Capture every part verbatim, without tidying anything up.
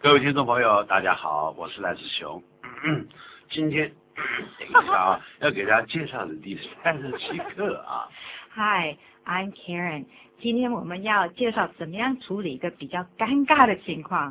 各位听众朋友，大家好，我是赖志雄。今天等一下啊，要给大家介绍的第三十七课啊。 Hi, I'm Karen。今天我们要介绍怎么样处理一个比较尴尬的情况。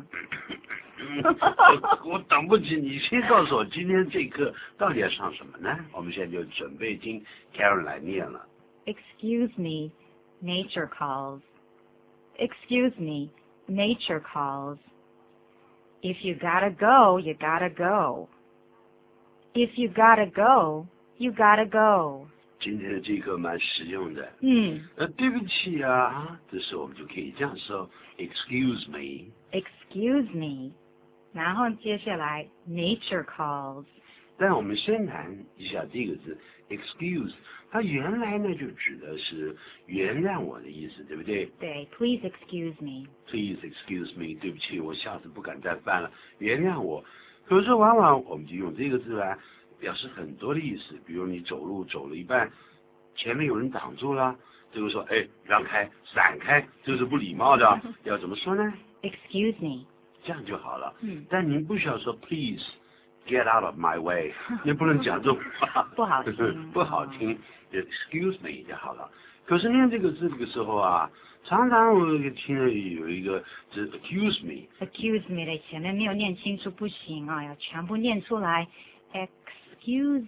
我等不及，你先告诉我今天这课到底要上什么呢？我们现在就准备听 Karen 来念了。 Excuse me, nature calls. Excuse me, nature calls. If you gotta go, you gotta go. If you gotta go, you gotta go. 今天的这课蛮实用的。 嗯。 呃，对不起啊，这时候我们就可以这样说 ，Excuse me. Excuse me. 然后接下来 nature calls. 但我们先谈一下这个字 excuse， 它原来呢就指的是原谅我的意思，对不对？ 对 ，Please excuse me. Please excuse me， 对不起，我下次不敢再犯了，原谅我。可是往往我们就用这个字来表示很多的意思，比如你走路走了一半，前面有人挡住了，这个说哎让开，闪开，这是不礼貌的，要怎么说呢 ？Excuse me， 这样就好了。 嗯， 但您不需要说 please。Get out of my way， 你不能讲这种话， 不好听， 不好听，就 excuse me 就好了。可是念这个字这个时候啊，常常我听了有一个字 accuse me，accuse me 的前面没有念清楚不行啊，要全部念出来。Excuse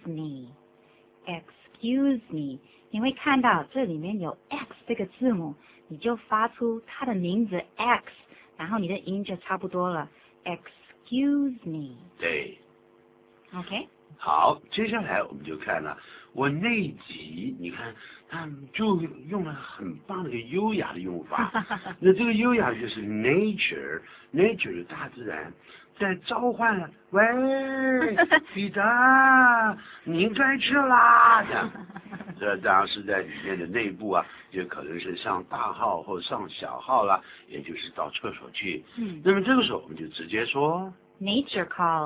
me，excuse me， 你会看到这里面有 x 这个字母，你就发出它的名字 x， 然后你的音就差不多了。Excuse me， 对。 OK， 好，接下来我们就看了我那一集，你看他就用了很棒的一个优雅的用法。那这个优雅就是 nature，nature 的大自然在召唤了，喂，彼得，您该去啦。这样，这当然是在里面的内部啊，就可能是上大号或上小号啦，也就是到厕所去。 嗯， 那么这个时候我们就直接说 nature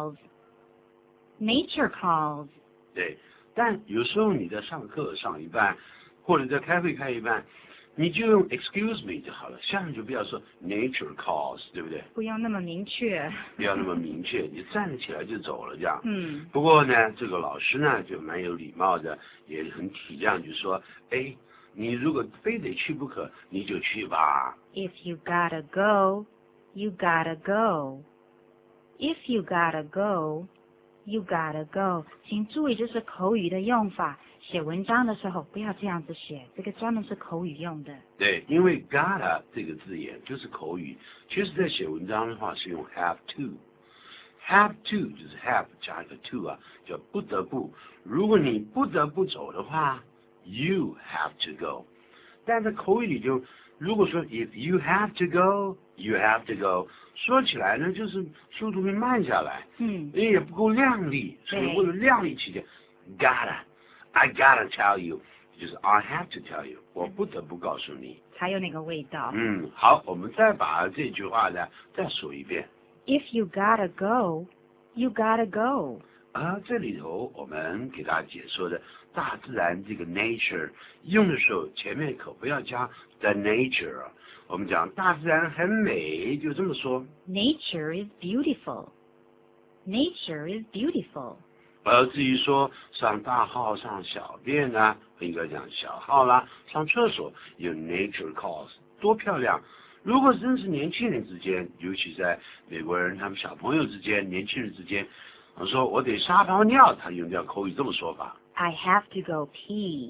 calls。Nature calls。 对，但有时候你在上课上一半，或者在开会开一半，你就用 excuse me 就好了，下面就不要说 nature calls， 对不对？ 不要那么明确。 不要那么明确，你站了起来就走了这样。 嗯。 不过呢，这个老师呢就蛮有礼貌的，也很体谅，就说，哎，你如果非得去不可，你就去吧。 If you gotta go, you gotta go. If you gotta go.You gotta go， 请注意这是口语的用法，写文章的时候不要这样子写，这个专门是口语用的。 对，因为 gotta 这个字眼就是口语，其实在写文章的话是用 have to，have to 就是 have 加一个 to 啊，叫不得不。如果你不得不走的话 ，you have to go。但在口语里就如果说 if you have to go，you have to go， 说起来呢就是速度会慢下来， 嗯， 也不够亮丽，所以为了亮丽起见 ，gotta，I gotta tell you， 就是 I have to tell you， 我不得不告诉你， 才有那个味道。 嗯，好，我们再把这句话呢再说一遍。 If you gotta go, you gotta go。 啊，这里头我们给大家解说的大自然这个 nature 用的时候，前面可不要加 the nature。我们讲大自然很美，就这么说。 Nature is beautiful. Nature is beautiful. 而至于说上大号、上小便呢，应该讲小号啦，上厕所有 nature calls， 多漂亮！如果真是年轻人之间，尤其在美国人他们小朋友之间、年轻人之间。我说我得撒泡尿，他用这样口语这么说法。 I have to go pee.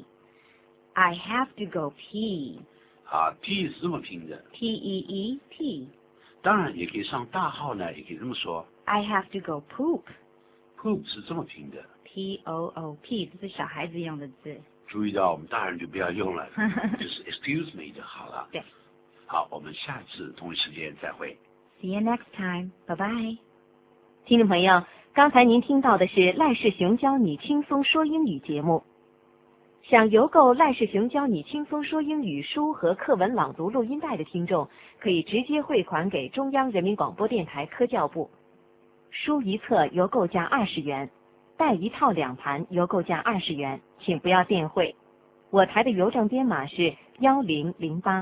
I have to go pee. 啊 ，pee 是这么拼的 ，P E E P。 当然也可以上大号呢，也可以这么说。 I have to go poop. Poop 是这么拼的 ，P O O P， 这是小孩子用的字。 注意到我们大人就不要用了，就是 excuse me 就好了。 对。 好，我们下次同一时间再会。 See you next time. Bye bye. 听众朋友。刚才您听到的是赖世雄教你轻松说英语节目。想邮购赖世雄教你轻松说英语书和课文朗读录音带的听众，可以直接汇款给中央人民广播电台科教部。书一册邮购价二十元，带一套两盘邮购价二十元，请不要电汇。我台的邮政编码是幺零零八。